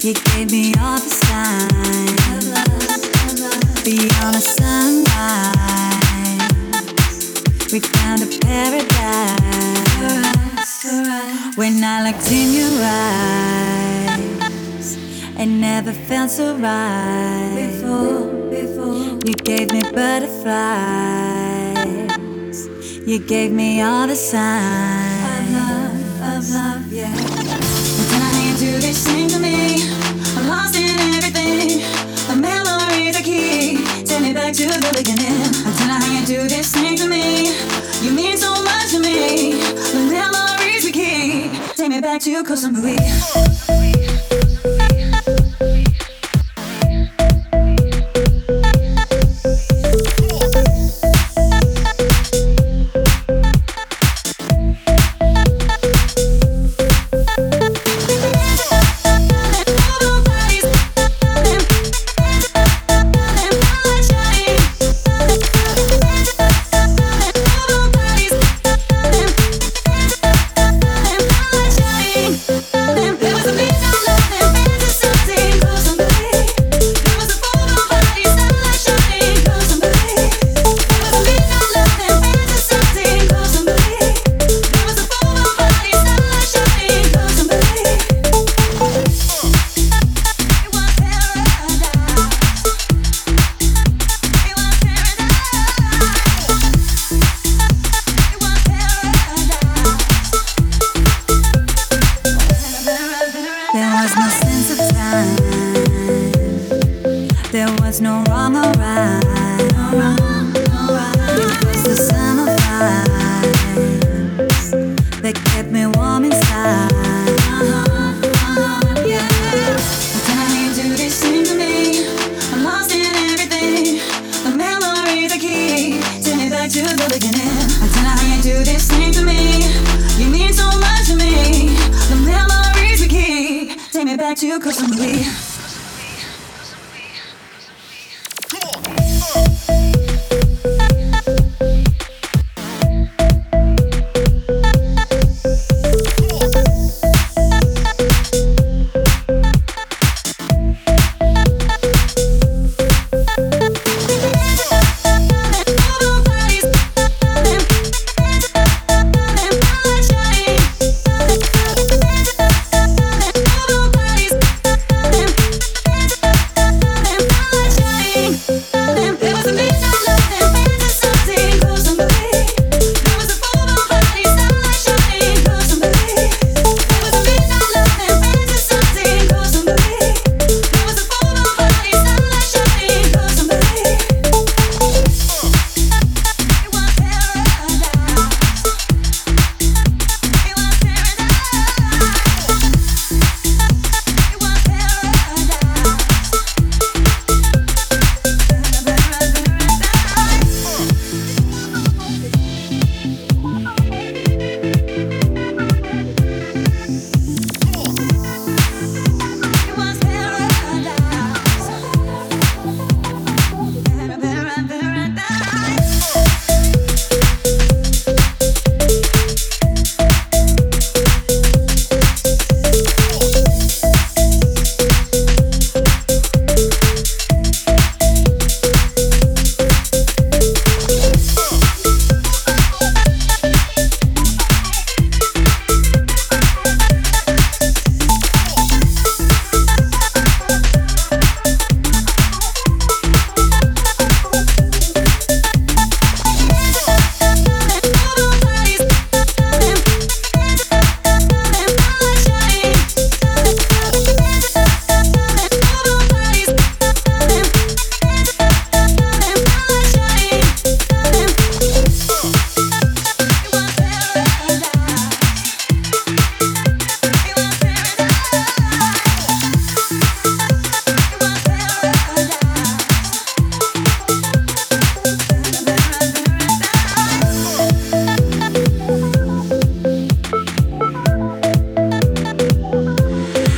You gave me all the signs beyond the sunrise. We found a paradise when I looked in your eyes. It never felt so right before. You gave me butterflies. You gave me all the signs of love, yeah. And then I hand you this thing to me. I'm lost in everything. The memories are key. Take me back to the beginning. Until I hand you this thing to me. You mean so much to me. The memories we keep. Take me back to Koh Samui. There was no wrong or right. It was the summer vibes that kept me warm inside. Yeah. Can I hand you this thing to me? I'm lost in everything. The memories are key. Take me back to the beginning. Can I hand you this thing to me? You mean so much to me. The memories we keep. Take me back to Koh Samui.